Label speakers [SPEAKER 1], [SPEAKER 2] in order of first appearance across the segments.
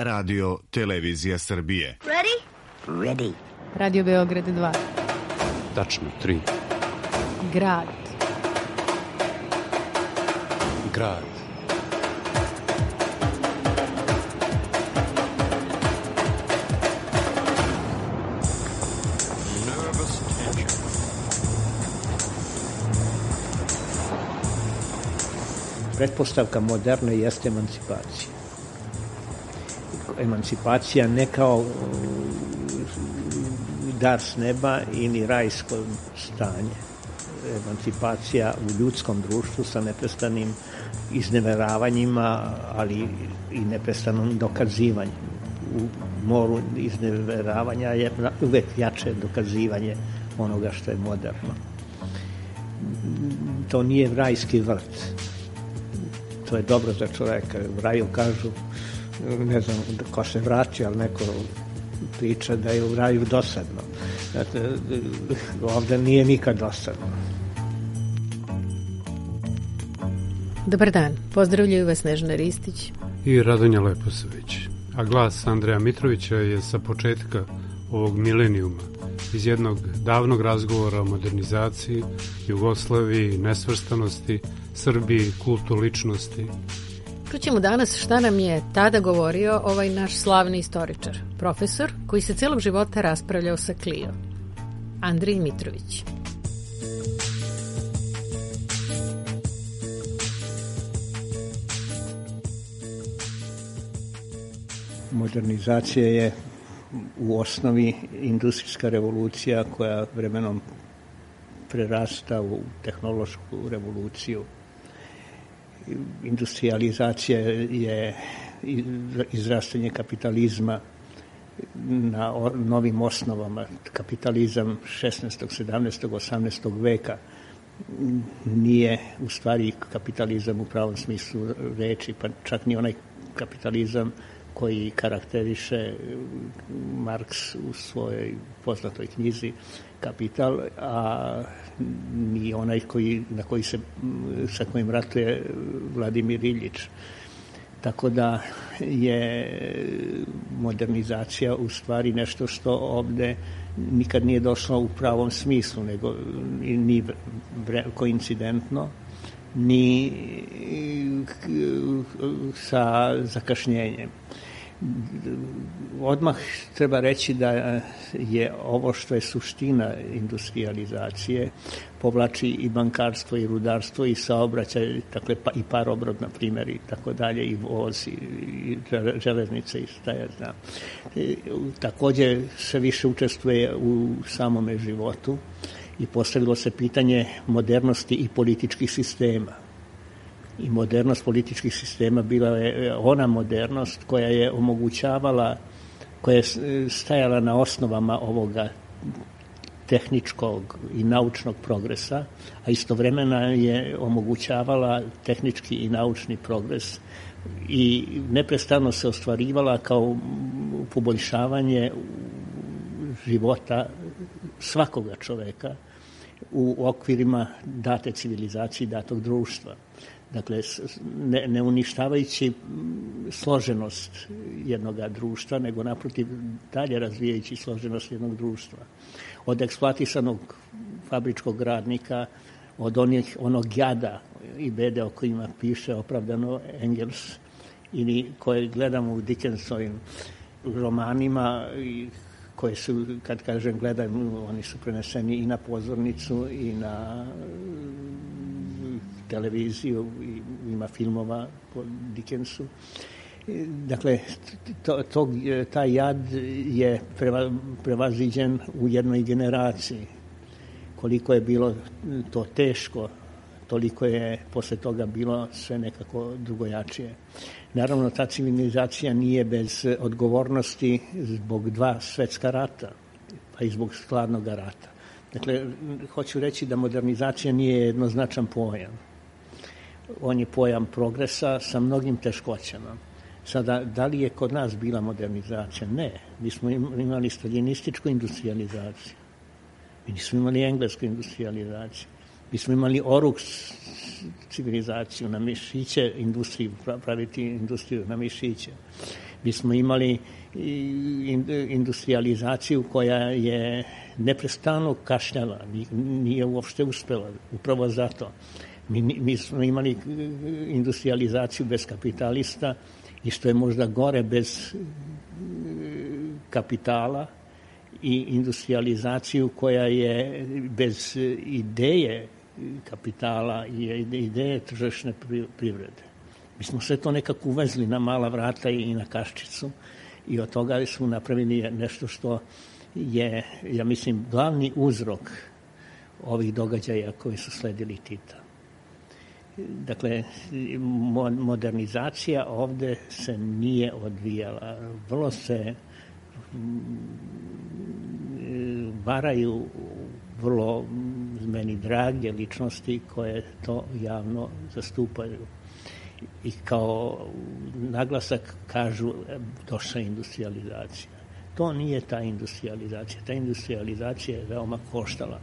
[SPEAKER 1] Radio Televizija Srbije.
[SPEAKER 2] Ready?
[SPEAKER 3] Ready.
[SPEAKER 4] Radio Beograd 2.
[SPEAKER 5] Tačno 3.
[SPEAKER 4] Grad.
[SPEAKER 5] Grad.
[SPEAKER 6] Pretpostavka moderne jeste emancipacija. Emancipacija ne kao dar s neba ili rajsko stanje. Emancipacija u ljudskom društvu sa neprestanim izneveravanjima, ali i neprestanom dokazivanjem. U moru izneveravanja je uvek jače dokazivanje onoga što je moderno. To nije rajski vrt. To je dobro za čoveka. U raju kažu, ne znam ko se vraća, ali neko priča da je u raju dosadno. Znate, ovde nije nikad dosadno.
[SPEAKER 4] Dobar dan, pozdravljaju vas Snežana Ristić
[SPEAKER 5] i Radonja Leposavić. A glas Andreja Mitrovića je sa početka ovog milenijuma iz jednog davnog razgovora o modernizaciji, Jugoslaviji, nesvrstanosti, Srbiji, kultu ličnosti.
[SPEAKER 4] Čućemo danas šta nam je tada govorio ovaj naš slavni istoričar, profesor koji se celog života raspravljao sa Clio, Andrej Mitrović.
[SPEAKER 6] Modernizacija je u osnovi industrijska revolucija koja vremenom prerasta u tehnološku revoluciju. Industrializacija je izrastanje kapitalizma na novim osnovama. Kapitalizam 16., 17., 18. veka nije u stvari kapitalizam u pravom smislu reči, pa čak ni onaj kapitalizam koji karakteriše Marks u svojoj poznatoj knjizi Kapital, a ni onaj sa kojim ratuje Vladimir Iljič. Tako da je modernizacija u stvari nešto što ovde nikad nije došlo u pravom smislu, nego ni koincidentno, ni sa zakašnjenjem. Odmah treba reći da je ovo što je suština industrializacije, povlači i bankarstvo i rudarstvo i saobraćaj, dakle i parobrod na primjer i tako dalje, i voz i železnice i šta ja znam. Takođe se više učestvuje u samome životu i postavilo se pitanje modernosti i političkih sistema. I modernost političkih sistema bila je ona modernost koja je omogućavala, koja je stajala na osnovama ovoga tehničkog i naučnog progresa, a istovremeno je omogućavala tehnički i naučni progres i neprestano se ostvarivala kao poboljšavanje života svakoga čoveka u okvirima date civilizacije i datog društva. Dakle, ne uništavajući složenost jednog društva, nego naprotiv dalje razvijajući složenost jednog društva. Od eksploatisanog fabričkog radnika, od onog jada i bede o kojima piše opravdano Engels, ili koje gledamo u Dickensovim romanima, koje su, kad kažem gledam, oni su preneseni i na pozornicu i na televiziju, ima filmova po Dickensu. Dakle, taj jad je prevaziđen u jednoj generaciji. Koliko je bilo to teško, toliko je posle toga bilo sve nekako drugojačije. Naravno, ta civilizacija nije bez odgovornosti zbog 2 svetska rata, pa i zbog hladnog rata. Dakle, hoću reći da modernizacija nije jednoznačan pojam. On je pojam progresa sa mnogim teškoćama. Sada, da li je kod nas bila modernizacija? Ne. Mi smo imali staljinističku industrializaciju. Mi nismo imali englesku industrializaciju. Mi smo imali oruk civilizaciju na mišiće, praviti industriju na mišiće. Mi smo imali industrializaciju koja je neprestano kašnjala, nije uopšte uspela, upravo zato. Mi smo imali industrializaciju bez kapitalista i što je možda gore bez kapitala i industrializaciju koja je bez ideje kapitala i ideje tržišne privrede. Mi smo sve to nekako uvezli na mala vrata i na kaščicu i od toga smo napravili nešto što je, ja mislim, glavni uzrok ovih događaja koji su sledili Tita. Dakle, modernizacija ovde se nije odvijala. Vrlo se varaju vrlo meni drage ličnosti koje to javno zastupaju. I kao naglasak kažu došla industrializacija. To nije ta industrializacija. Ta industrializacija je veoma koštala.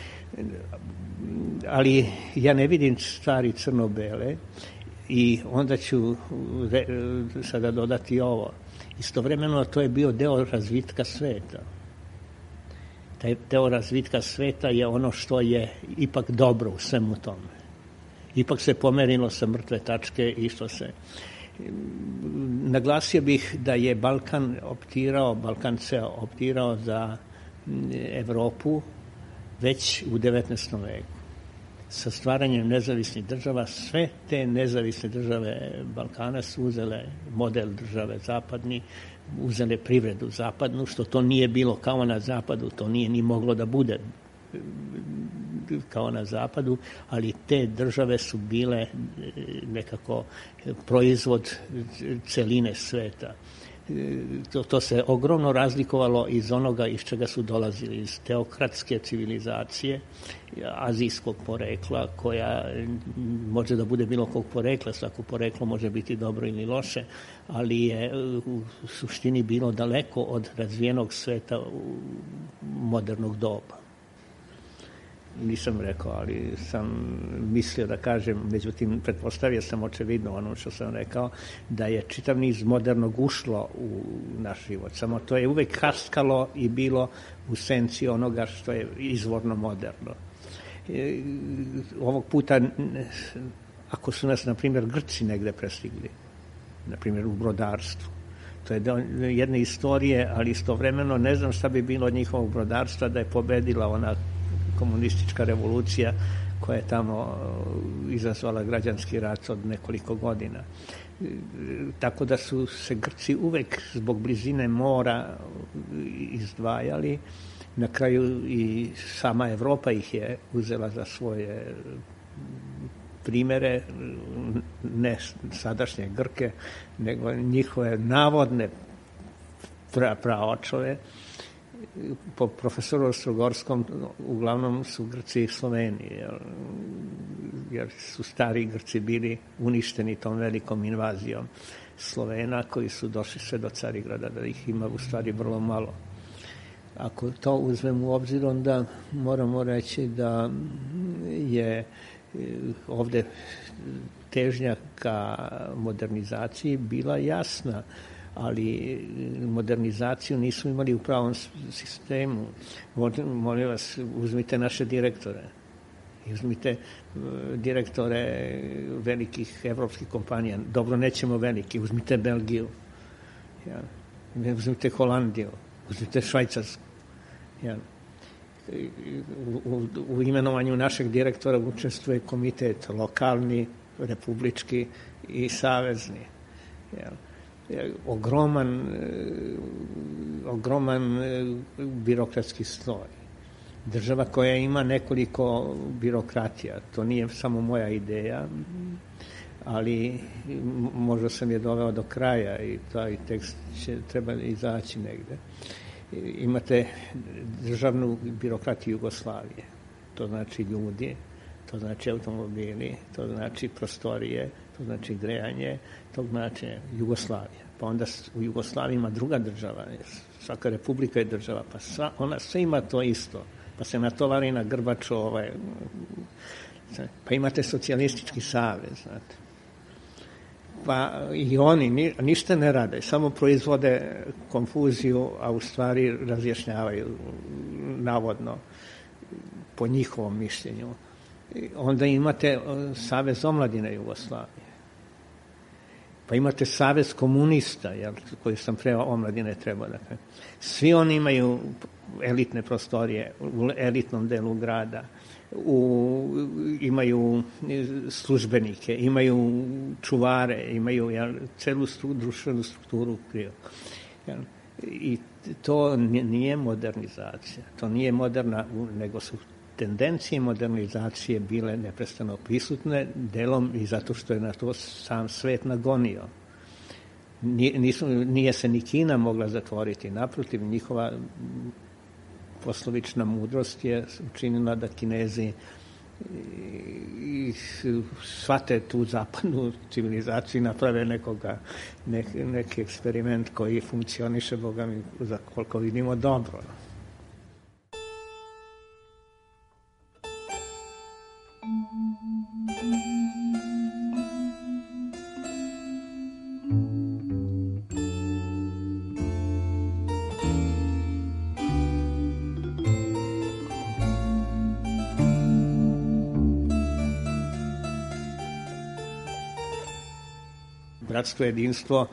[SPEAKER 6] Ali ja ne vidim stvari crno-bele i onda ću sada dodati ovo. Istovremeno to je bio deo razvitka sveta. Taj deo razvitka sveta je ono što je ipak dobro u svemu tome. Ipak se pomerilo sa mrtve tačke i što se... Naglasio bih da je Balkan ceo optirao za Evropu već u 19. veku. Sa stvaranjem nezavisnih država, sve te nezavisne države Balkana su uzele model države zapadni, uzele privredu zapadnu, što to nije bilo kao na zapadu, to nije ni moglo da bude kao na zapadu, ali te države su bile nekako proizvod celine sveta. To se ogromno razlikovalo iz onoga iz čega su dolazili, iz teokratske civilizacije, azijskog porekla, koja može da bude bilo kog porekla, svako poreklo može biti dobro ili loše, ali je u suštini bilo daleko od razvijenog sveta modernog doba. Nisam rekao, ali sam mislio da kažem, međutim, pretpostavio sam očevidno ono što sam rekao, da je čitav niz modernog ušlo u naš život. Samo to je uvek haskalo i bilo u senci onoga što je izvorno moderno. Ovog puta, ako su nas, na primjer, Grci negde prestigli, na primjer u brodarstvu, to je jedna istorije, ali istovremeno ne znam šta bi bilo od njihovog brodarstva da je pobedila ona komunistička revolucija koja je tamo izazvala građanski rat od nekoliko godina. Tako da su se Grci uvek zbog blizine mora izdvajali. Na kraju i sama Evropa ih je uzela za svoje primere, ne sadašnje Grke, nego njihove navodne praočove. Po profesoru Ostrogorskom uglavnom su Grci i Sloveni, jer su stari Grci bili uništeni tom velikom invazijom Slovena koji su došli sve do Carigrada, da ih ima u stvari vrlo malo. Ako to uzmem u obzir, onda moramo reći da je ovde težnja ka modernizaciji bila jasna, ali modernizaciju nisu imali u pravom sistemu. Molim vas, uzmite naše direktore. Uzmite direktore velikih evropskih kompanija. Dobro, nećemo veliki. Uzmite Belgiju. Uzmite Holandiju. Uzmite Švajcarsku. U imenovanju našeg direktora učestvuje komitet lokalni, republički i savezni. Ogroman birokratski stroj. Država koja ima nekoliko birokratija, to nije samo moja ideja, ali možda sam je doveo do kraja i taj tekst će treba izaći negde. Imate državnu birokratiju Jugoslavije, to znači ljudi, to znači automobili, to znači prostorije, to znači grejanje, to znači Jugoslavija. Pa onda u Jugoslaviji ima druga država, svaka republika je država, pa ona sve ima to isto. Pa se natovari na grbaču, pa imate socijalistički savez, znate. Pa i oni ništa ne rade, samo proizvode konfuziju, a u stvari razjašnjavaju navodno po njihovom mišljenju. Onda imate Savez omladine Jugoslavije. Pa imate Savez komunista, koji sam pre omladine trebao da kažem. Svi oni imaju elitne prostorije u elitnom delu grada. Imaju službenike, imaju čuvare, imaju celu društvenu strukturu. I to nije modernizacija. To nije moderna, nego su tendencije modernizacije bile neprestano prisutne, delom i zato što je na to sam svet nagonio. Nije se ni Kina mogla zatvoriti, naprotiv, njihova poslovična mudrost je učinila da Kinezi shvate tu zapadnu civilizaciju i naprave neki eksperiment koji funkcioniše, Boga mi, za koliko vidimo, dobro. Bratstvo, jedinstvo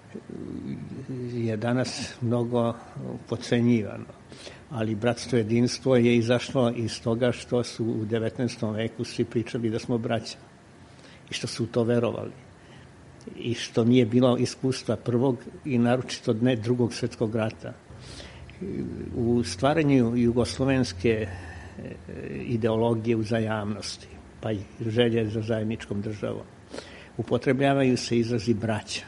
[SPEAKER 6] je danas mnogo podcenjivano, ali bratstvo, jedinstvo je izašlo iz toga što su u 19. veku svi pričali da smo braća i što su u to verovali i što nije bilo iskustva prvog i naročito ne drugog svetskog rata. U stvaranju jugoslovenske ideologije uzajamnosti, pa i želje za zajedničkom državom, upotrebljavaju se izrazi braća.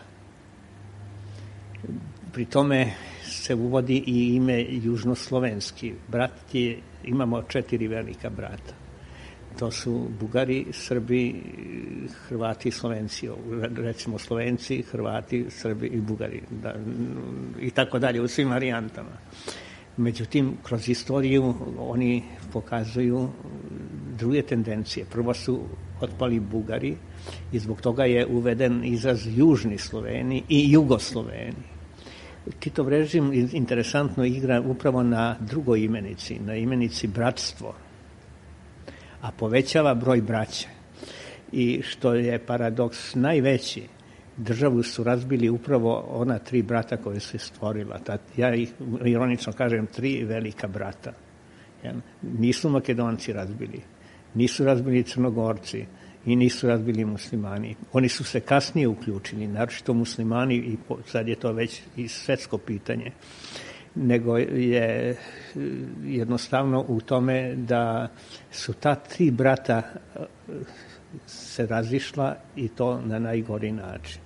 [SPEAKER 6] Pri tome se uvodi i ime južnoslovenski. Imamo 4 velika brata. To su Bugari, Srbi, Hrvati i Slovenci. Recimo Slovenci, Hrvati, Srbi i Bugari. I tako dalje, u svim varijantama. Međutim, kroz istoriju oni pokazuju druge tendencije. Prvo su otpali Bugari i zbog toga je uveden izraz južni Sloveni i jugosloveni. Titov režim interesantno igra upravo na drugoj imenici, na imenici bratstvo, a povećava broj braće. I što je paradoks najveći, državu su razbili upravo ona 3 brata koje su stvorila. Ja ih ironično kažem 3 velika brata. Nisu Makedonci razbili, nisu razbili Crnogorci i nisu razbili muslimani. Oni su se kasnije uključili, naročito muslimani, i sad je to već i svetsko pitanje, nego je jednostavno u tome da su ta 3 brata se razišla i to na najgori način.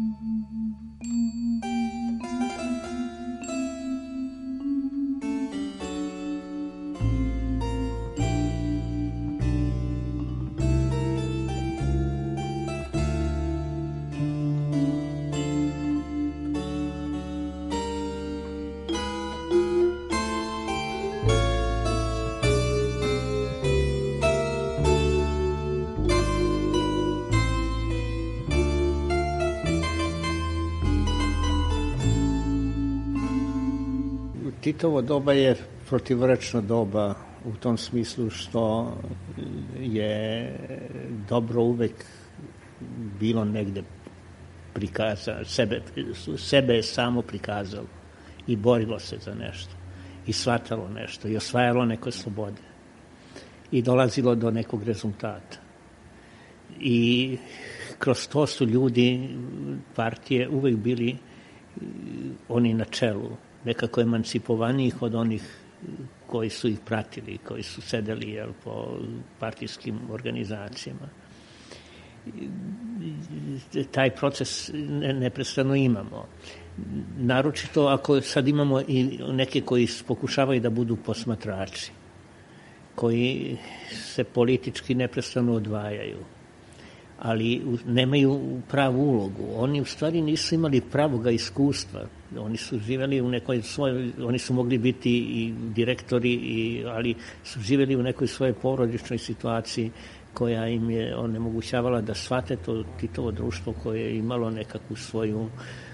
[SPEAKER 6] Titovo doba je protivrečno doba u tom smislu što je dobro uvek bilo negde prikazano, sebe je samo prikazalo i borilo se za nešto i shvatalo nešto i osvajalo neke slobode i dolazilo do nekog rezultata. I kroz to su ljudi partije uvek bili oni na čelu, nekako emancipovanijih od onih koji su ih pratili, koji su sedeli po partijskim organizacijama. Taj proces neprestano imamo. Naročito ako sad imamo i neke koji pokušavaju da budu posmatrači, koji se politički neprestano odvajaju, ali nemaju pravu ulogu. Oni u stvari nisu imali pravoga iskustva. Oni su živeli u nekoj svojoj, oni su mogli biti i direktori, ali su živeli u nekoj svojoj porodičnoj situaciji koja im je onemogućavala da shvate to Titovo društvo koje je imalo nekakvu svoju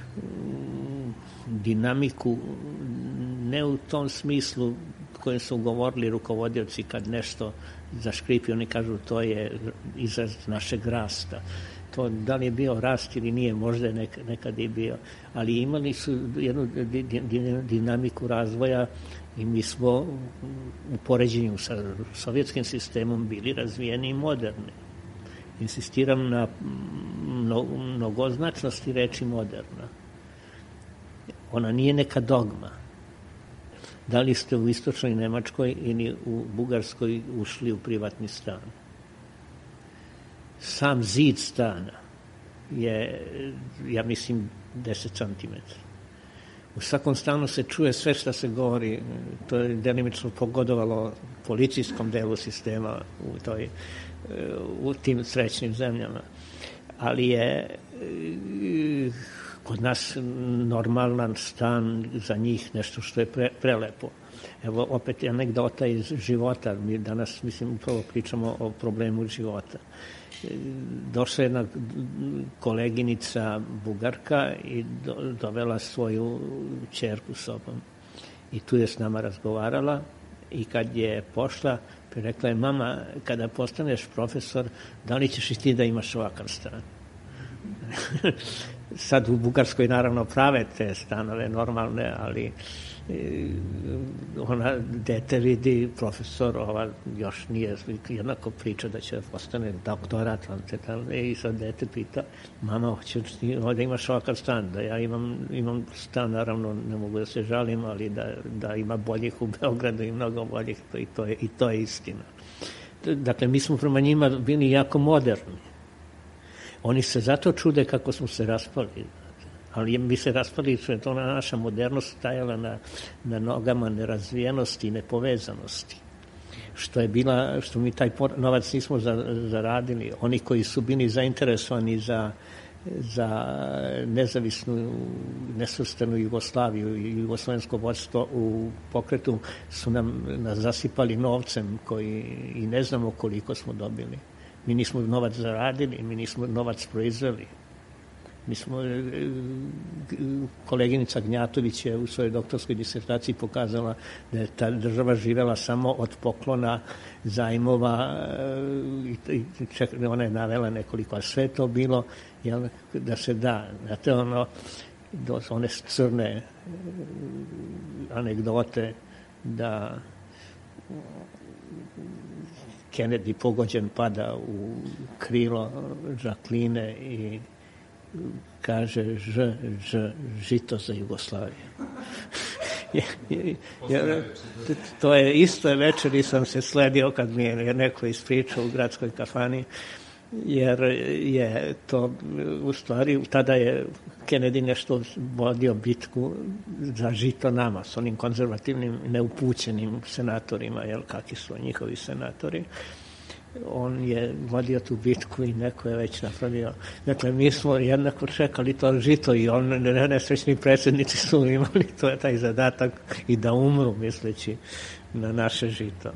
[SPEAKER 6] dinamiku, ne u tom smislu kojem su govorili rukovodioci kad nešto zaškripi, oni kažu to je izraz našeg rasta. To da li je bio rast ili nije, možda je nekad i bio, ali imali su jednu dinamiku razvoja i mi smo u poređenju sa sovjetskim sistemom bili razvijeni i moderni. Insistiram na mnogoznačnosti reči moderna. Ona nije neka dogma. Da li ste u istočnoj Nemačkoj ili u Bugarskoj ušli u privatni stan? Sam zid stana je, ja mislim, 10 centimetara. U svakom stanu se čuje sve što se govori, to je delimično pogodovalo policijskom delu sistema u tim srećnim zemljama. Ali je kod nas normalan stan za njih nešto što je prelepo. Evo opet anegdota iz života. Mi danas, mislim, upravo pričamo o problemu života. Došla jedna koleginica Bugarka i dovela svoju ćerku sobom. I tu je s nama razgovarala i kad je pošla, rekla je: mama, kada postaneš profesor, da li ćeš i ti da imaš ovakav stan? Sad u Bugarskoj naravno prave te stanove normalne, ali ona dete vidi profesor, ova još nije, jednako priča da će postane doktorat, i sad dete pita: mama, hoćeš ti da imaš ovakav stan? Da ja imam stan, naravno ne mogu da se žalim, ali da ima boljih u Beogradu i mnogo boljih, i to je istina. Dakle, mi smo prema njima bili jako moderni. Oni se zato čude kako smo se raspali. Ali mi se raspali, što je to naša modernost stajala na nogama nerazvijenosti i nepovezanosti. Što mi taj novac nismo zaradili. Oni koji su bili zainteresovani za nezavisnu, nesvrstanu Jugoslaviju i jugoslovensko vodstvo u pokretu su nas zasipali novcem koji i ne znamo koliko smo dobili. Mi nismo novac zaradili, mi nismo novac proizveli. Mi smo, koleginica Gnjatović je u svojoj doktorskoj disertaciji pokazala da je ta država živela samo od poklona, zajmova, i ona je navela nekoliko, a sve to bilo da se da. Znate, one crne anegdote da Kennedy pogođen pada u krilo Žakline i kaže žito za Jugoslaviju. To je isto večeri sam se sledio kad mi je neko ispričao u gradskoj kafani, jer je to u stvari, tada je Kennedy nešto vodio bitku za žito nama s onim konzervativnim neupućenim senatorima, kakvi su njihovi senatori. On je vodio tu bitku i neko je već napravio. Dakle, mi smo jednako čekali to žito i nesrećni predsjednici su imali taj zadatak i da umru misleći na naše žito.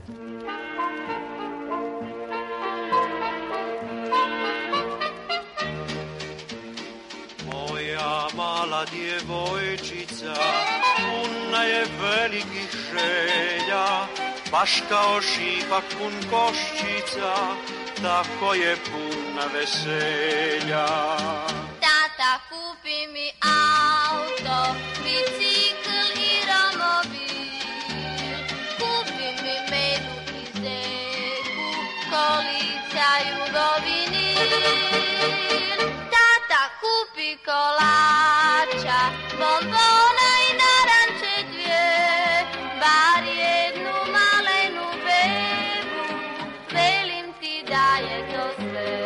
[SPEAKER 2] Moja mala djevojčica puna je velikih želja, baš kao šipak pun koščica, tako je puna veselja.
[SPEAKER 3] Tata, kupi mi auto, bicikl i romobil, kupi mi medu i zeku, kolica jugovinil. Tata, kupi kolača, bombona i naranče dvije, bar jednu malenu bebu, velim ti da je to sve.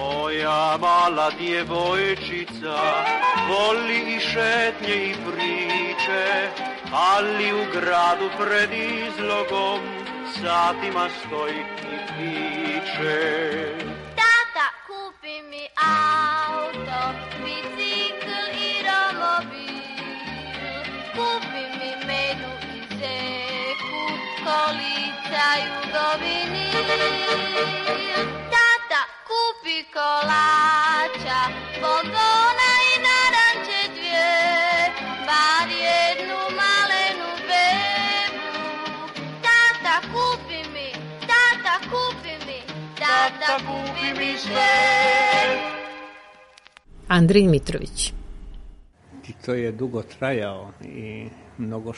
[SPEAKER 2] Moja mala djevojčica voli i šetnje i priče, ali u gradu pred izlogom satima stoji i piče.
[SPEAKER 3] Tata, kupi mi auto, bicikl i romobil, kupi mi medu i zeku, kolica jugovinil. Tata, kupi kolača, bombona i naranče dvije, bar jednu malenu bebu. Tata, kupi mi, tata, kupi mi, tata, kupi mi sve.
[SPEAKER 4] Andrij Mitrović.
[SPEAKER 6] Tito je dugo trajao i mnogo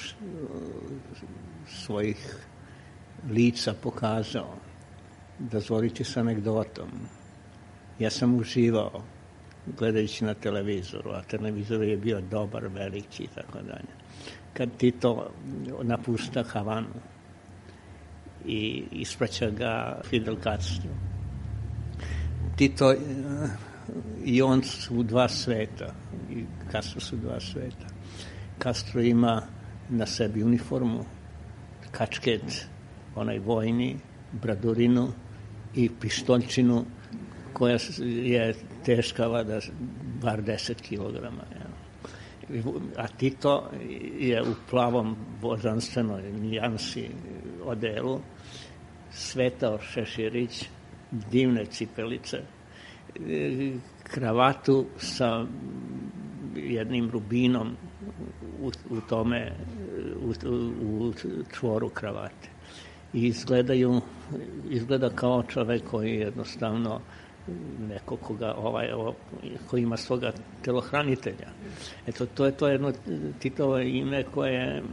[SPEAKER 6] svojih lica pokazao. Dozvoliti s anegdotom. Ja sam uživao gledajući na televizoru, a televizor je bio dobar, veliki i tako dalje. Kad Tito napušta Havanu i ispraća ga Fidel Castro. Tito i on su dva sveta, i Castro su dva sveta. Castro ima na sebi uniformu, kačket, onaj vojni, bradurinu i pištoljčinu koja je teška vada bar 10 kilograma. A Tito je u plavom božanstvenoj nijansi odelu, svetao šeširić, divne cipelice, kravatu sa jednim rubinom u tome, u čvoru kravate. I izgleda kao čovek koji jednostavno neko koji ima svoga telohranitelja. Eto, to je jedno Titovo ime koje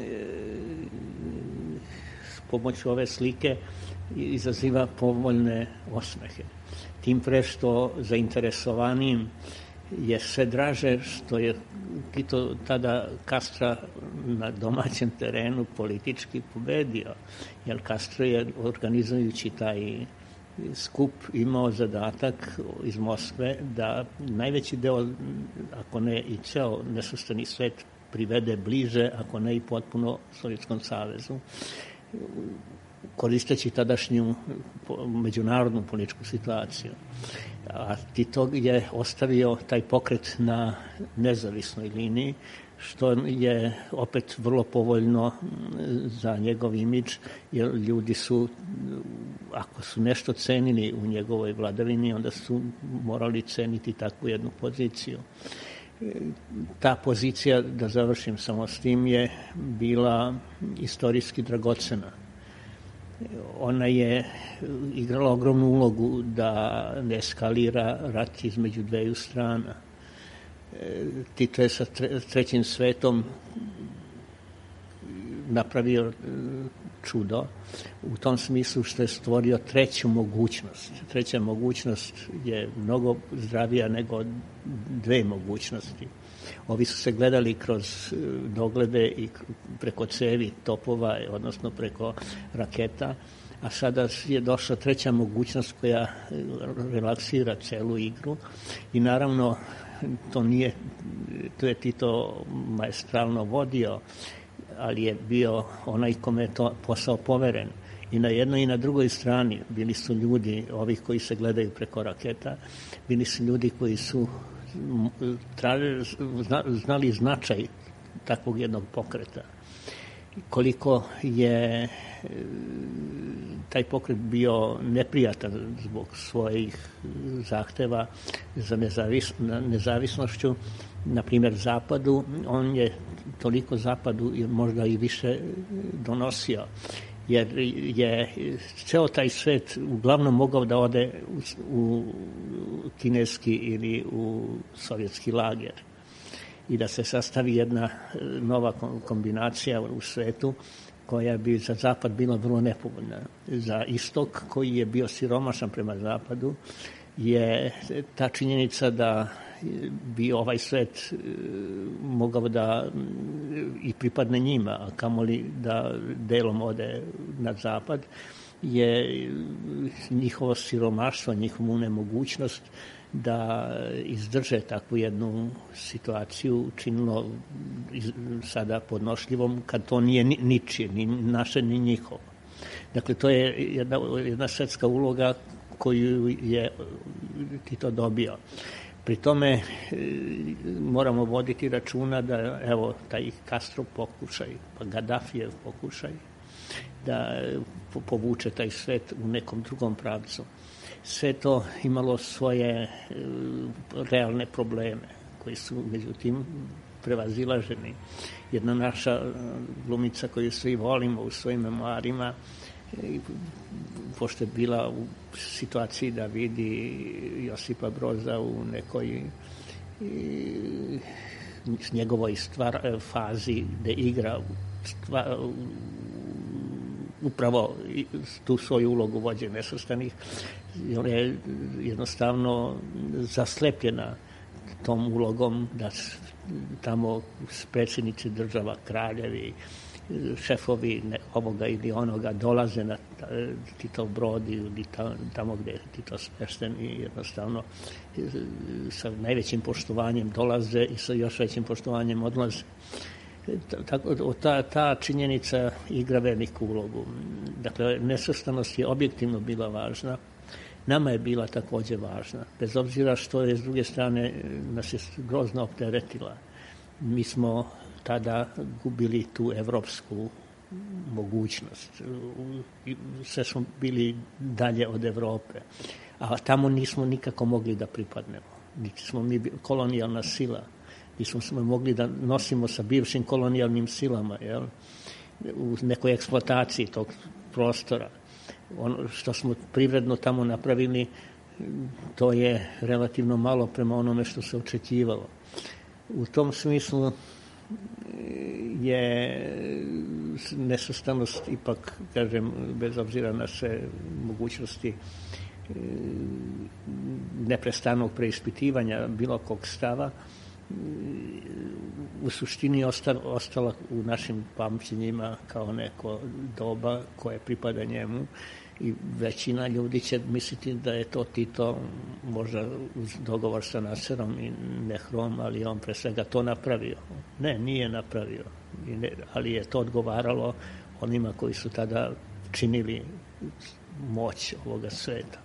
[SPEAKER 6] s pomoću ove slike izaziva povoljne osmehe. Tim pre što zainteresovanim je sve draže što je Tito tada Castra na domaćem terenu politički pobedio, jer Castro je organizujući taj skup imao zadatak iz Moskve da najveći deo, ako ne i ceo nesvrstani svet, privede bliže, ako ne i potpuno Sovjetskom savezu, koristeći tadašnju međunarodnu političku situaciju. A Tito je ostavio taj pokret na nezavisnoj liniji, što je opet vrlo povoljno za njegov imidž, jer ljudi su, ako su nešto cenili u njegovoj vladavini, onda su morali ceniti takvu jednu poziciju. Ta pozicija, da završim samo s tim, je bila istorijski dragocena. Ona je igrala ogromnu ulogu da ne eskalira rat između dveju strana. Tito je sa trećim svetom napravio čudo u tom smislu što je stvorio treću mogućnost. Treća mogućnost je mnogo zdravija nego dve mogućnosti. Ovi su se gledali kroz doglede i preko cevi topova, odnosno preko raketa, a sada je došla treća mogućnost koja relaksira celu igru i naravno to je Tito maestralno vodio, ali je bio onaj kome je to posao poveren. I na jednoj i na drugoj strani bili su ljudi, ovih koji se gledaju preko raketa, bili su ljudi koji su znali značaj takvog jednog pokreta. Koliko je taj pokret bio neprijatan zbog svojih zahteva za nezavisnošću, na primjer Zapadu, on je toliko Zapadu možda i više donosio, jer je ceo taj svet uglavnom mogao da ode u kineski ili u sovjetski lager i da se sastavi jedna nova kombinacija u svetu koja bi za Zapad bila vrlo nepovoljna. Za Istok, koji je bio siromašan prema Zapadu, je ta činjenica da bi ovaj svet mogao da i pripadne njima, a kamoli da delom ode na Zapad, je njihovo siromaštvo, njihovu nemogućnost da izdrže takvu jednu situaciju činilo sada podnošljivom kad to nije ničije, ni naše, ni njihovo. Dakle, to je jedna svetska uloga koju je Tito dobio. Pri tome moramo voditi računa da, evo, taj Castro pokušaj, pa Gaddafijev pokušaj, da povuče taj svet u nekom drugom pravcu. Sve to imalo svoje realne probleme, koji su, međutim, prevazilaženi. Jedna naša glumica koju svi volimo u svojim memoarima, pošto je bila u situaciji da vidi Josipa Broza u nekoj njegovoj fazi gde igra upravo tu svoju ulogu vođe nesvrstanih, ona je jednostavno zaslepljena tom ulogom da tamo predsjednici država, kraljevi, šefovi ovoga ili onoga dolaze na Titov brod ili tamo gde je Tito smešten i jednostavno sa najvećim poštovanjem dolaze i sa još većim poštovanjem odlaze. Ta činjenica igra veliku ulogu. Dakle, nesvrstanost je objektivno bila važna. Nama je bila takođe važna. Bez obzira što je s druge strane nas je grozno opteretila. Mi smo tada gubili tu evropsku mogućnost. Sve smo bili dalje od Evrope. A tamo nismo nikako mogli da pripadnemo. Niti smo mi kolonijalna sila. Nismo mogli da nosimo sa bivšim kolonijalnim silama, jel? U nekoj eksploataciji tog prostora. Ono što smo privredno tamo napravili, to je relativno malo prema onome što se očekivalo. U tom smislu je nesvrstanost ipak, kažem, bez obzira na sve mogućnosti neprestanog preispitivanja bilo kog stava, u suštini ostala u našim pamćenjima kao neko doba koje pripada njemu i većina ljudi će misliti da je to Tito možda uz dogovor sa Naserom i Nehrom, ali on pre svega to napravio. Ne, nije napravio, ali je to odgovaralo onima koji su tada činili moć ovoga sveta.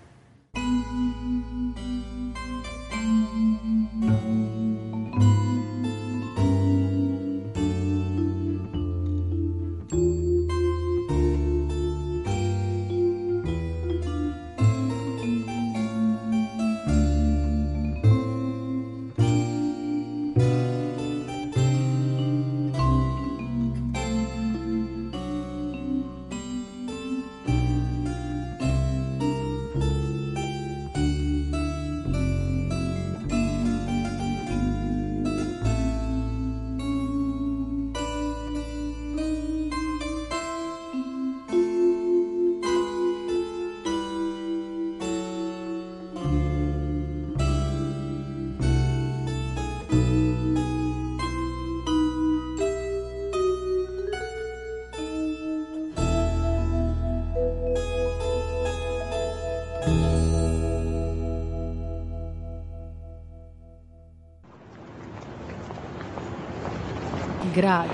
[SPEAKER 4] Grad.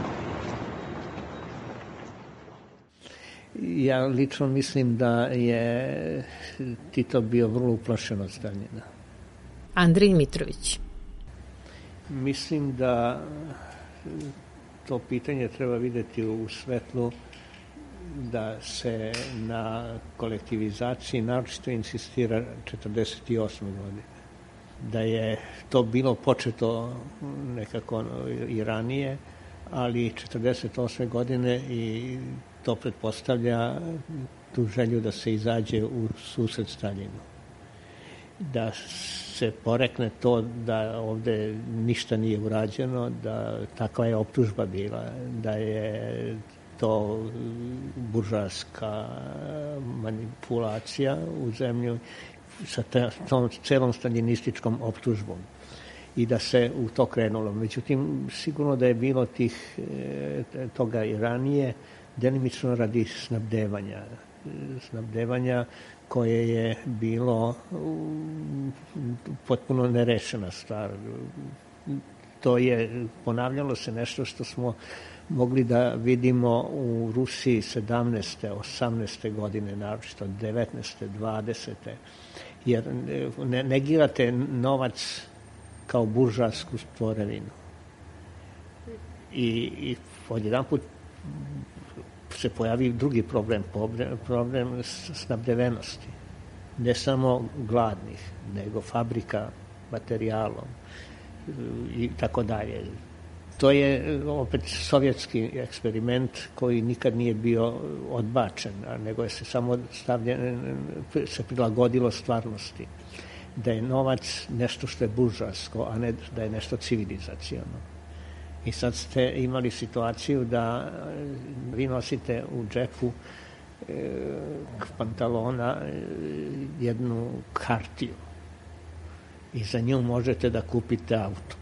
[SPEAKER 6] Ja lično mislim da je Tito bio vrlo uplašen od Staljina.
[SPEAKER 4] Andrij Mitrović.
[SPEAKER 6] Mislim da to pitanje treba videti u svetlu da se na kolektivizaciji naročito insistira 48. godine. Da je to bilo početo nekako i ranije, ali 48. godine i to pretpostavlja tu želju da se izađe u susret Staljinu. Da se porekne to da ovde ništa nije urađeno, da takva je optužba bila, da je to buržoaska manipulacija u zemlju sa tom celom staljinističkom optužbom i da se u to krenulo. Međutim, sigurno da je bilo toga i ranije, delimično radi snabdevanja. snabdevanja koje je bilo potpuno nerešena stvar. To je, ponavljalo se nešto što smo mogli da vidimo u Rusiji 17. 18. godine, naročito 19. 20. Jer negirate novac kao buržoasku stvorevinu. I odjedanput se pojavi drugi problem snabdevenosti. Ne samo gladnih, nego fabrika materijalom i tako dalje. To je opet sovjetski eksperiment koji nikad nije bio odbačen, nego je se samo se prilagodilo stvarnosti. Da je novac nešto što je buržoasko, a ne da je nešto civilizaciono. I sad ste imali situaciju da vi nosite u džepu pantalona jednu hartiju i za nju možete da kupite auto.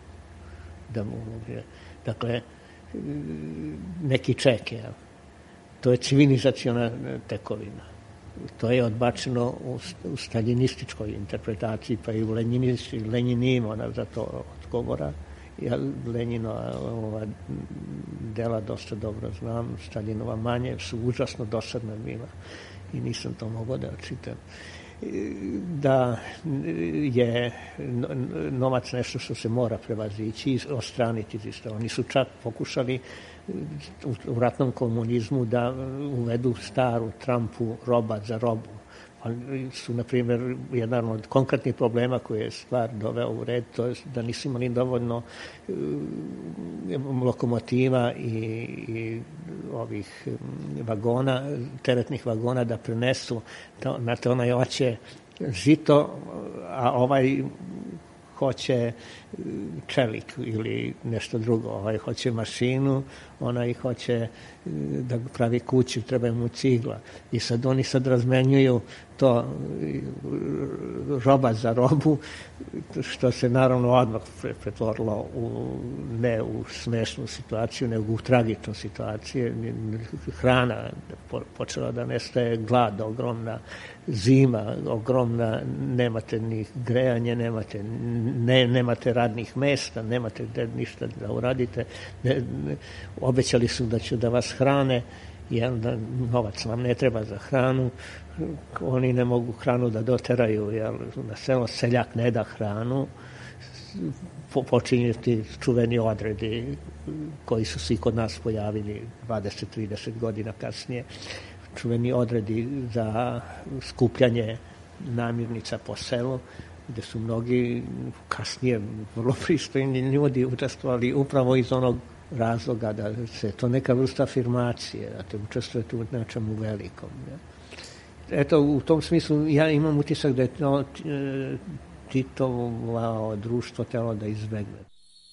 [SPEAKER 6] Dakle, neki ček je. To je civilizaciona tekovina. To je odbačeno u staljinističkoj interpretaciji, pa i u Lenjin ima za to odgovora. Ja Lenjinova dela dosta dobro znam, Staljinova manje, su užasno dosadna bila i nisam to mogao da čitam. Da je novac nešto što se mora prevazići i odstraniti iz isto. Oni su čak pokušali u ratnom komunizmu da uvedu staru trampu roba za robu. Su, na primjer, jedan od konkretnih problema koji je stvar doveo u red, to je da nisu imali dovoljno lokomotiva i ovih vagona, teretnih vagona da prenesu. Znate, onaj hoće žito, a ovaj hoće čelik ili nešto drugo, ovaj hoće mašinu, onaj hoće da pravi kuću, treba mu cigla. I sad oni razmenjuju to roba za robu, što se naravno odmah pretvorilo ne u smešnu situaciju, nego u tragičnu situaciju. Hrana počela da nestaje, glad, ogromna zima, ogromna, nemate ni grejanje, nemate radnih mesta, nemate ništa da uradite. Obećali su da će da vas hrane, jer novac vam ne treba za hranu, oni ne mogu hranu da doteraju, jer na selo seljak ne da hranu, počinjeti čuveni odredi koji su se i kod nas pojavili 20-30 godina kasnije, čuveni odredi za skupljanje namirnica po selu, gde su mnogi kasnije vrlo pristojni ljudi učestvovali upravo iz onog razloga da se to neka vrsta afirmacije, da te učestvujete u nečemu velikom. Ja. Eto, u tom smislu ja imam utisak da je to Titovo društvo htelo da izbegne.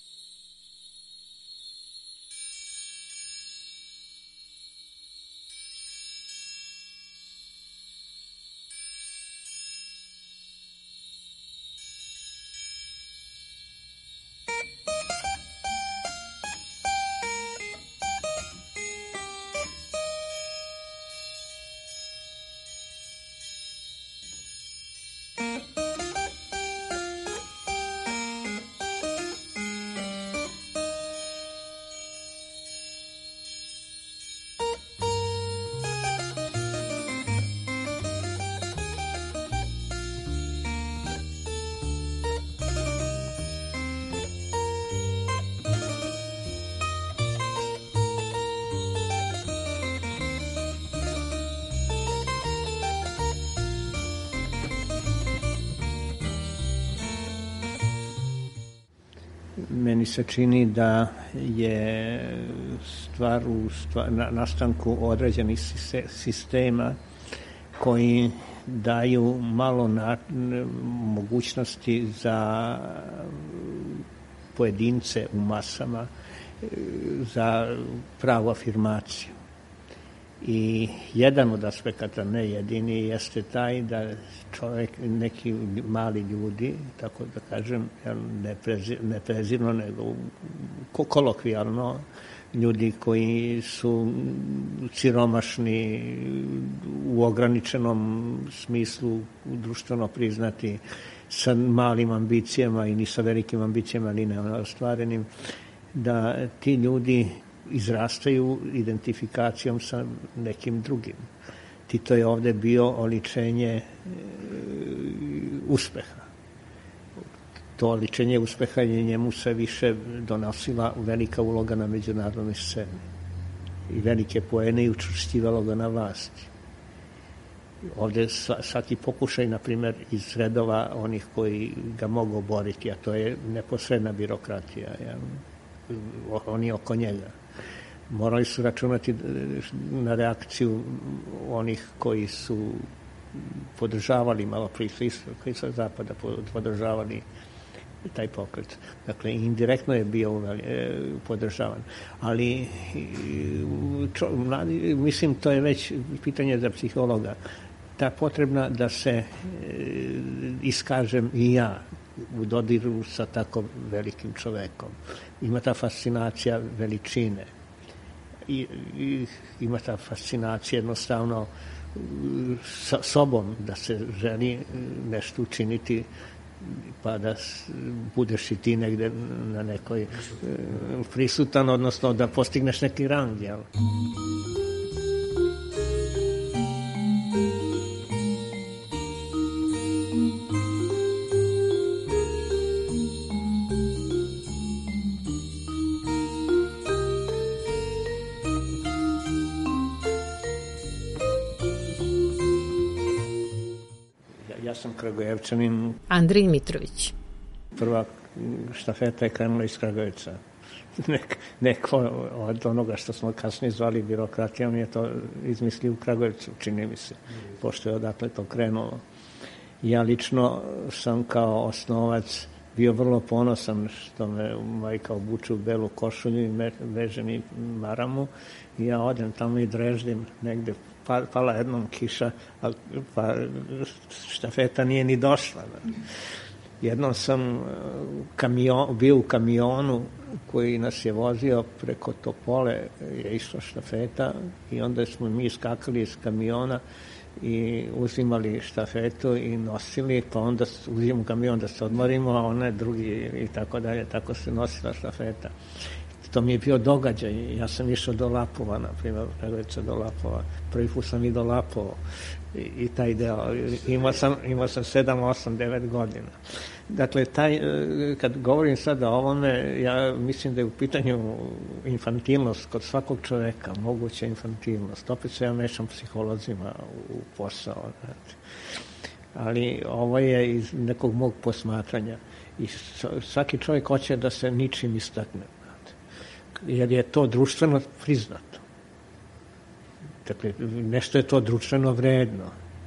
[SPEAKER 6] Meni se čini da je stvar u nastanku određenih sistema koji daju malo mogućnosti za pojedince u masama za pravu afirmaciju. I jedan od aspekata, ne jedini, jeste taj da čovjek, neki mali ljudi, tako da kažem, ne prezirno, nego kolokvijalno, ljudi koji su siromašni, u ograničenom smislu društveno priznati, sa malim ambicijama i ni sa velikim ambicijama, ni neostvarenim, da ti ljudi izrastaju identifikacijom sa nekim drugim. Tito je ovde bio oličenje uspeha. To oličenje uspeha je njemu sve više donosila velika uloga na međunarodnoj sceni i velike poene i učvršćivalo ga na vlasti. Ovde svaki pokušaj, na primjer, iz redova onih koji ga mogu oboriti, a to je neposredna birokratija, oni oko njega. Morali su računati na reakciju onih koji su podržavali, malo prije koji sa zapada podržavali taj pokret. Dakle, indirektno je bio podržavan. Ali, mislim, to je već pitanje za psihologa. Ta potrebna da se iskažem i ja u dodiru sa tako velikim čovekom. Ima ta fascinacija veličine. I ima ta fascinacija jednostavno sa sobom, da se želi nešto učiniti, pa da budeš i ti negde na nekoj prisutan, odnosno da postigneš neki rang, jel? Ja sam Kragujevčanin.
[SPEAKER 4] Andrij Mitrović.
[SPEAKER 6] Prva štafeta je krenula iz Kragujevca. Neko od onoga što smo kasnije zvali birokratijom je to izmislio u Kragujevcu, čini mi se, pošto je odakle to krenulo. Ja lično sam kao osnovac bio vrlo ponosan što me majka obuče u belu košulju i veže mi maramu i ja odem tamo i dreždim negde. Pala jednom kiša, pa štafeta nije ni došla. Jednom sam bio u kamionu koji nas je vozio preko Topole, je išla štafeta i onda smo mi skakali iz kamiona i uzimali štafetu i nosili, pa onda uzimamo kamion da se odmorimo, a one drugi i tako dalje, tako se nosila štafeta. To mi je bio događaj. Ja sam išao do Lapova, na primjer, Kragujevca do Lapova. Prvi put sam i do Lapovo i taj deo. Imao sam 7, 8, 9 godina. Dakle, kad govorim sada o ovome, ja mislim da je u pitanju infantilnost kod svakog čoveka, moguća infantilnost. Opet se ja mešam psiholozima u posao. Znači. Ali ovo je iz nekog mog posmatranja. I svaki čovjek hoće da se ničim istakne. Jer je to društveno priznato. Dakle, nešto je to društveno vredno.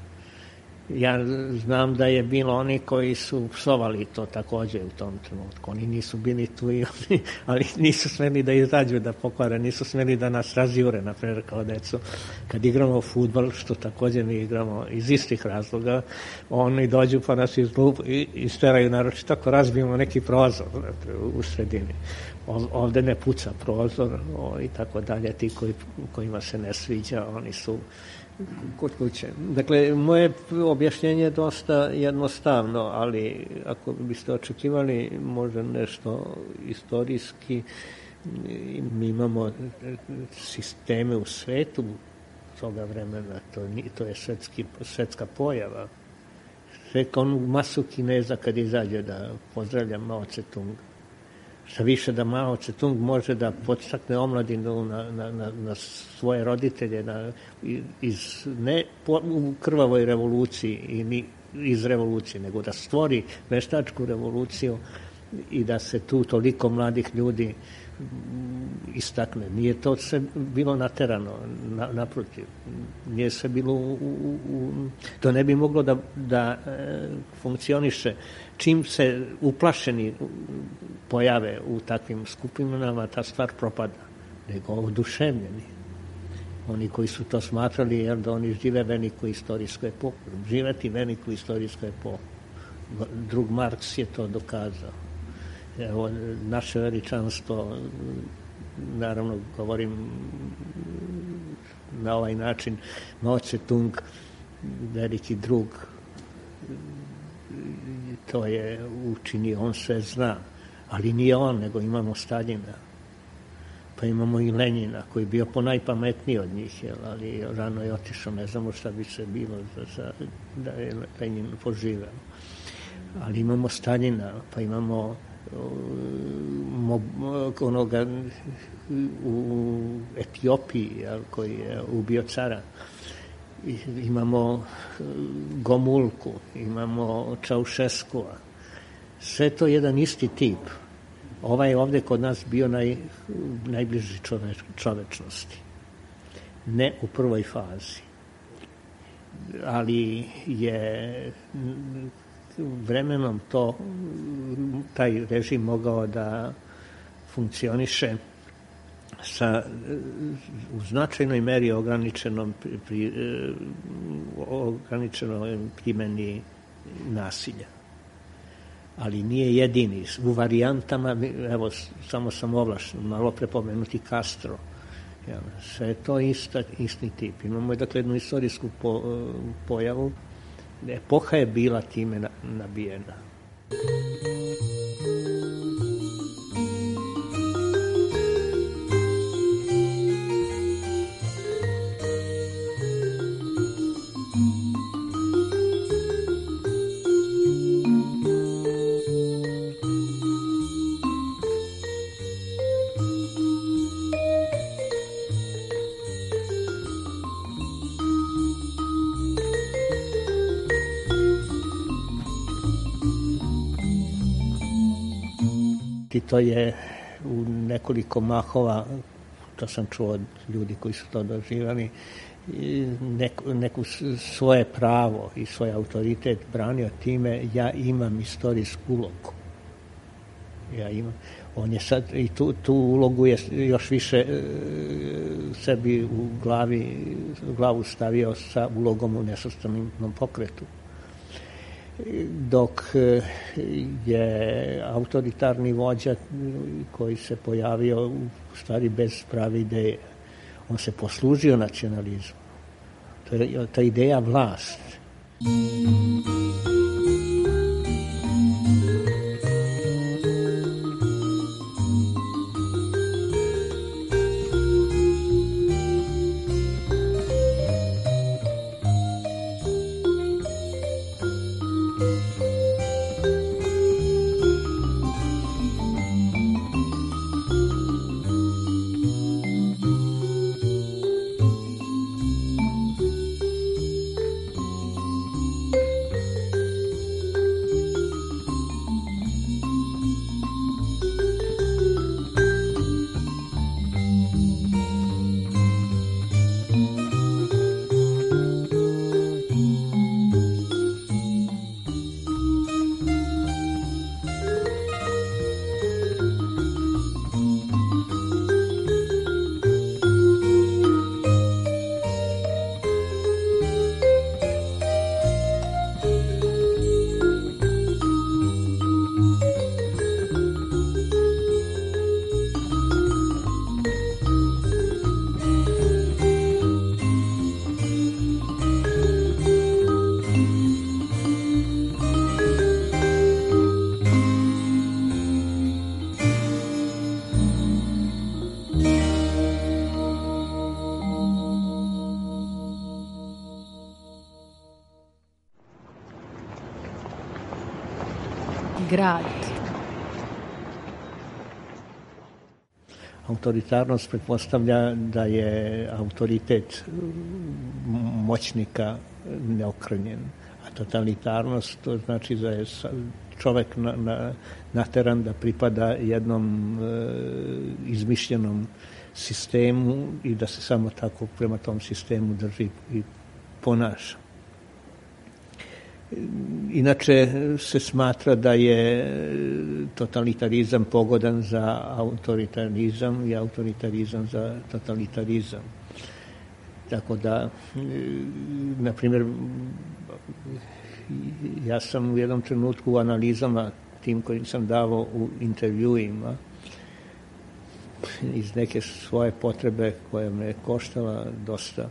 [SPEAKER 6] Ja znam da je bilo oni koji su psovali to takođe u tom trenutku. Oni nisu bili tu, ali nisu smeli da izađu, da pokvare, nisu smeli da nas razjure, na primjer, kao decu. Kad igramo fudbal, što takođe mi igramo iz istih razloga, oni dođu pa nas isteraju, naročito ako razbijemo neki prozor u sredini. Ovde ne puca prozor i tako dalje, ti kojima se ne sviđa, oni su kod kuće. Dakle, moje objašnjenje je dosta jednostavno, ali ako biste očekivali možda nešto istorijski, mi imamo sisteme u svetu toga vremena, to je svetska pojava. Onu masu Kineza kad izađe da pozdravlja Mao Tse-tung. Šta više da Mao Tse-tung može da podstakne omladinu na svoje roditelje, ne u krvavoj revoluciji i iz revolucije, nego da stvori veštačku revoluciju i da se tu toliko mladih ljudi istakne. Nije to sve bilo naterano, naprotiv. Nije sve bilo to ne bi moglo da funkcioniše. Čim se uplašeni pojave u takvim skupinama, ta stvar propada. Nego oduševljeni. oni koji su to smatrali, jer da oni žive veliku istorijsku epohu, živeti veliku istorijsku epohu. Drug Marks je to dokazao. Evo, naše veličanstvo, naravno govorim na ovaj način, Mao Tse-tung, veliki drug, to je učinio, on sve zna, ali nije on, nego imamo Staljina, pa imamo i Lenjina, koji je bio ponajpametniji od njih, ali rano je otišao, ne znamo šta bi se bilo da je Lenjin poživeo. Ali imamo Staljina, pa imamo onoga u Etiopiji, koji je ubio cara. Imamo Gomulku, imamo Čaušeskua. Sve to jedan isti tip. Ovaj je ovde kod nas bio najbliži čovečnosti. Ne u prvoj fazi. Ali je vremenom taj režim mogao da funkcioniše u značajnoj meri ograničenoj primjeni nasilja. Ali nije jedini. U varijantama, evo, samo sam ovlašten, malo prepomenuti Castro. Sve je to isti tip. Imamo dakle jednu istorijsku pojavu. Epoha je bila time nabijena. To je u nekoliko mahova, to sam čuo od ljudi koji su to doživali, neku svoje pravo i svoj autoritet branio time, ja imam istorijsku ulogu. Ja imam. On je sad i tu ulogu je još više sebi u glavu stavio sa ulogom u nesvrstanom pokretu. Dok je autoritarni vođa koji se pojavio u stvari bez prave ideje. On se poslužio nacionalizmom. To je ta ideja vlast.
[SPEAKER 4] Grad.
[SPEAKER 6] Autoritarnost pretpostavlja da je autoritet moćnika neokrnjen, a totalitarnost to znači da je čovek nateran da pripada jednom izmišljenom sistemu i da se samo tako prema tom sistemu drži i ponaša. Inače se smatra da je totalitarizam pogodan za autoritarizam i autoritarizam za totalitarizam. Tako da, na primjer, ja sam u jednom trenutku u analizama tim kojim sam davao u intervjuima iz neke svoje potrebe koja me koštala dosta,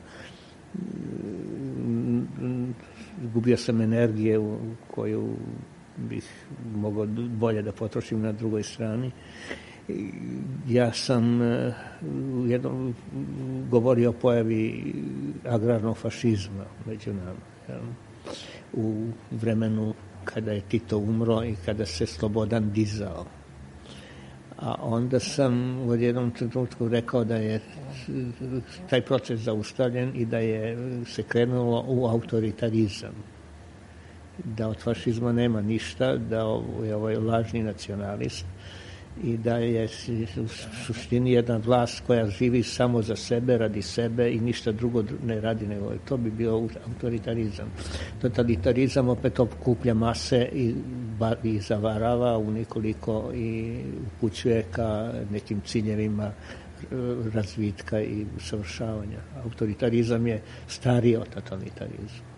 [SPEAKER 6] gubio sam energije koju bih mogao bolje da potrošim na drugoj strani. Ja sam jednom govorio o pojavi agrarnog fašizma među nama. U vremenu kada je Tito umro i kada se Slobodan dizao. A onda sam u jednom trenutku rekao da je taj proces zaustavljen i da je se krenulo u autoritarizam. Da od fašizma nema ništa, da je ovaj lažni nacionalist i da je u suštini jedna vlast koja živi samo za sebe, radi sebe i ništa drugo ne radi nego to bi bio autoritarizam. Totalitarizam opet okuplja mase i zavarava unekoliko i upućuje ka nekim ciljevima razvitka i usavršavanja. Autoritarizam je stariji od totalitarizma.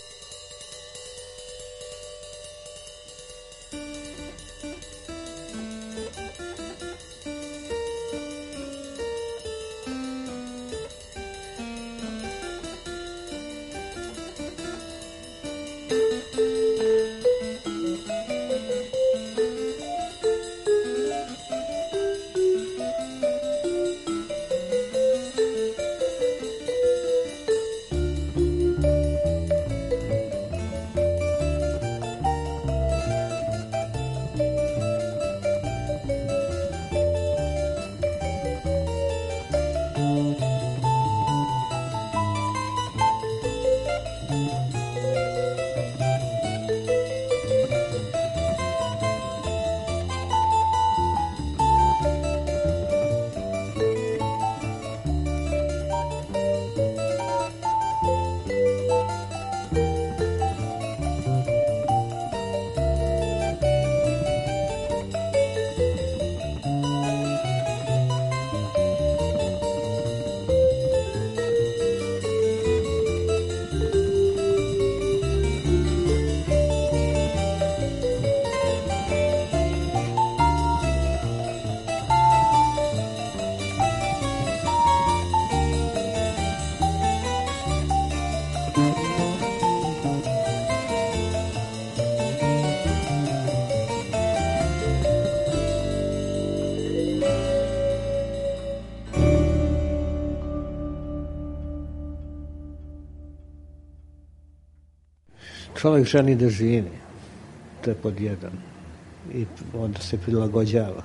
[SPEAKER 6] Čovjek želi da živi, to je pod jedan, i onda se prilagođava.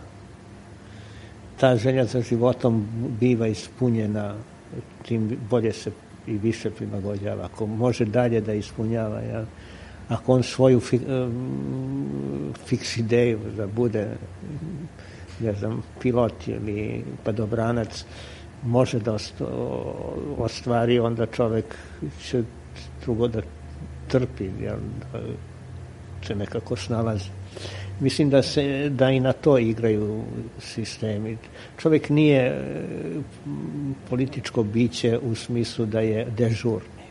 [SPEAKER 6] Ta želja za životom biva ispunjena, tim bolje se i više prilagođava. Ako može dalje da ispunjava, ja, ako on svoju fiks ideju da bude, ne znam, pilot ili padobranac, može da ostvari, onda čovjek će drugo da trpi, da se nekako snalazi. Mislim da i na to igraju sistemi. Čovjek nije političko biće u smislu da je dežurni.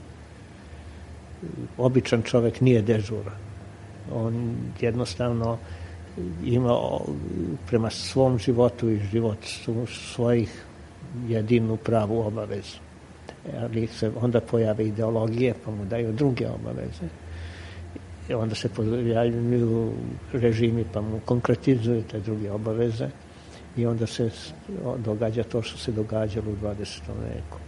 [SPEAKER 6] Običan čovjek nije dežuran. On jednostavno ima prema svom životu i životu svojih jedinu pravu obavezu. Ali se onda pojave ideologije pa mu daju druge obaveze. I onda se pojavljuju režimi pa mu konkretizuju te druge obaveze i onda se događa to što se događalo u 20. veku.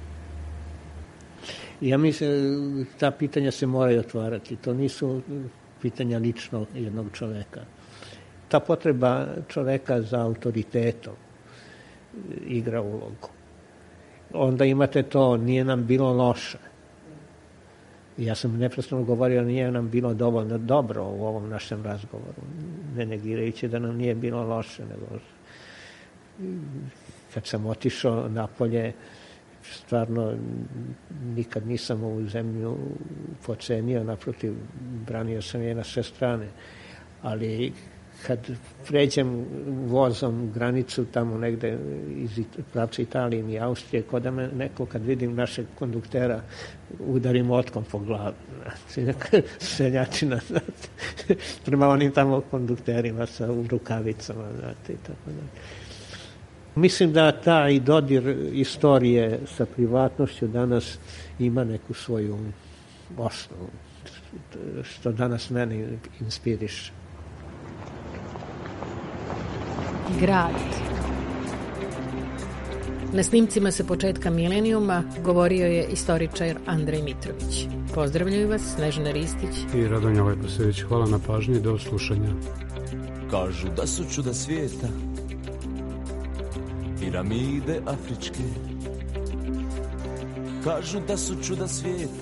[SPEAKER 6] Ja mislim, ta pitanja se moraju otvarati. To nisu pitanja lično jednog čoveka. Ta potreba čoveka za autoritetom igra ulogu. Onda imate to, nije nam bilo loše. Ja sam neprestano govorio, nije nam bilo dovoljno dobro u ovom našem razgovoru. Ne negirajući da nam nije bilo loše, nego kad sam otišao napolje, stvarno nikad nisam ovu zemlju pocenio, naprotiv, branio sam je na sve strane. Ali kad pređem vozom granicu tamo negde iz pravca Italije i Austrije, kod da me neko kad vidim našeg konduktera udari motkom po glavi. Seljačina, znate. Prema onim tamo kondukterima u rukavicama, znate, i tako da. Mislim da ta i dodir istorije sa privatnošću danas ima neku svoju osnovu, što danas meni inspiriše.
[SPEAKER 4] Grad. Na snimcima sa početka milenijuma govorio je istoričar Andrej Mitrović. Pozdravljaju vas Snežana Ristić
[SPEAKER 5] i Radonja Leposević. Hvala na pažnji i do slušanja.
[SPEAKER 7] Kažu da su čuda svijeta piramide afričke. Kažu da su čuda svijeta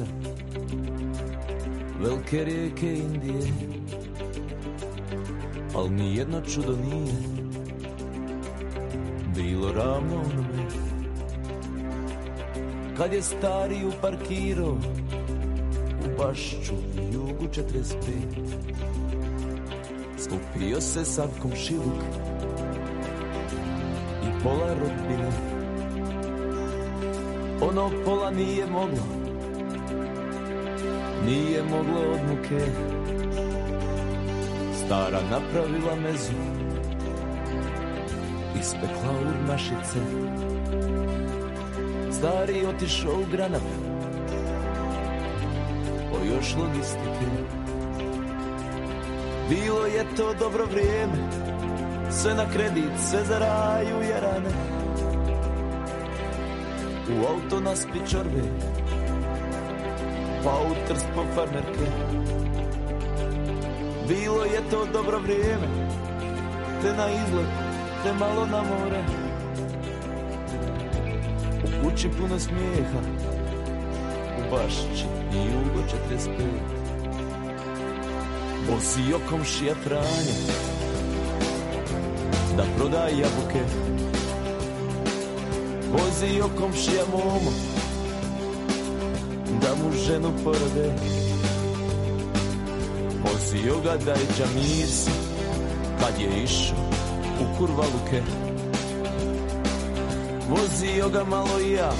[SPEAKER 7] velike rijeke Indije. Al nijedno čudo nije bilo ravno onome kad je stari uparkirao u Bašću jugu 45. Skupio se sav komšiluk i pola rodbine. Ono pola nije moglo od muke. Stara napravila mezu, ispekla urnašice. Stari otišao u Granat, po još logistike. Bilo je to dobro vrijeme, sve na kredit, sve za raju jarane. U auto naspi čorbe, pa u Trst po farmerke. Bilo je to dobro vrijeme, te na izlet, te malo na more. U kući puno smijeha, u Bašći i jugo 45. Vozio komšija Franja da prodaje jabuke. Vozio komšija Momo da mu ženu porode. Vozio ga Dajđa Mirsa kad je išao u Kurvaluke. Vozio ga malo i ja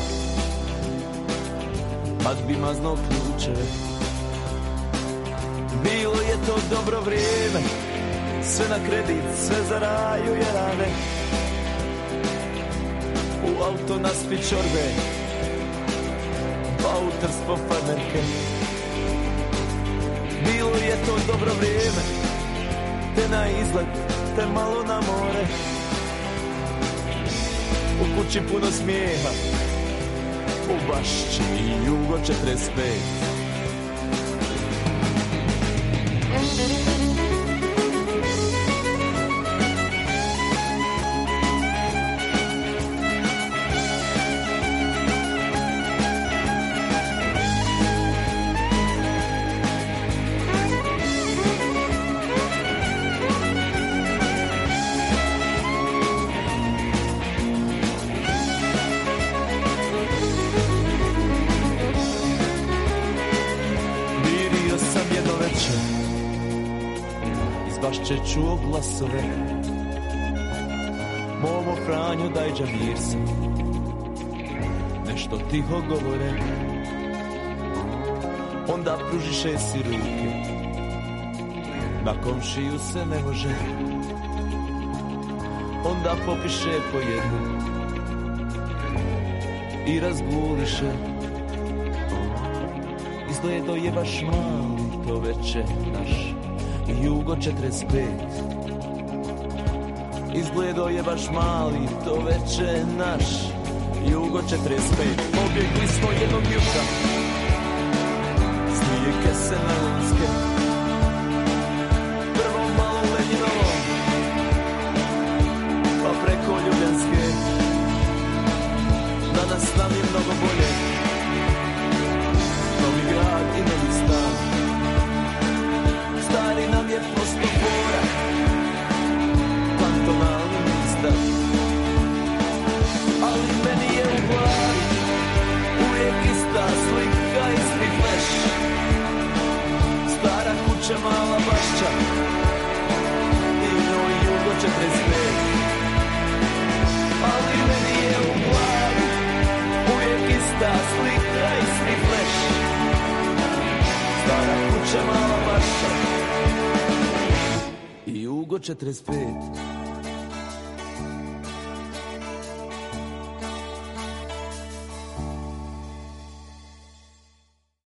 [SPEAKER 7] kad bi maznao ključeve. Bilo je to dobro vrijeme, sve na kredit, sve za raju jarane. U auto naspi čorbe, pa u Trst po farmerke. Bilo je to dobro vrijeme, te na izlet, te malo na more. U kući puno smijeha, u Bašći i jugo 45. Bašće čuo glasove, Momo Franjo Dajđa Mirsa nešto tiho govore. Onda pružiše si ruke, na komšiju se ne može. Onda popiše po jednu i razguliše. Izgledo je baš mali to veče naš jugo 45. Izgledo je baš mali to veče naš jugo 45. Pobjegli smo jednog jutra s dvije kese najlonske. Prvo malo Lenjinovo, pa preko Ljubljanske. Danas nam je mnogo bolje, novi grad i novi stan. Stari nam je prosto fora, kantonalni ministar. Ali meni je u glavi uvijek ista slika, isti fleš. Stara Jugo 45.